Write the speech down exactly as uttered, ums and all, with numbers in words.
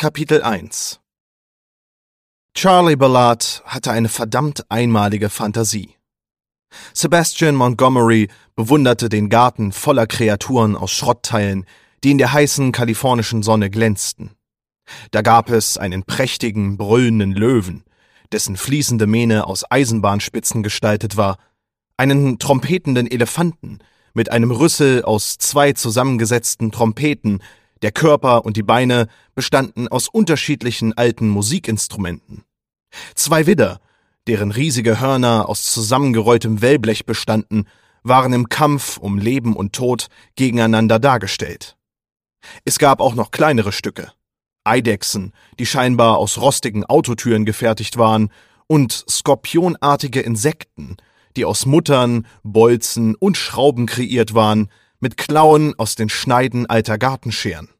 Kapitel eins Charlie Ballard hatte eine verdammt einmalige Fantasie. Sebastian Montgomery bewunderte den Garten voller Kreaturen aus Schrottteilen, die in der heißen kalifornischen Sonne glänzten. Da gab es einen prächtigen, brüllenden Löwen, dessen fließende Mähne aus Eisenbahnspitzen gestaltet war, einen trompetenden Elefanten mit einem Rüssel aus zwei zusammengesetzten Trompeten. Der Körper und die Beine bestanden aus unterschiedlichen alten Musikinstrumenten. Zwei Widder, deren riesige Hörner aus zusammengerolltem Wellblech bestanden, waren im Kampf um Leben und Tod gegeneinander dargestellt. Es gab auch noch kleinere Stücke: Eidechsen, die scheinbar aus rostigen Autotüren gefertigt waren, und skorpionartige Insekten, die aus Muttern, Bolzen und Schrauben kreiert waren, mit Klauen aus den Schneiden alter Gartenscheren.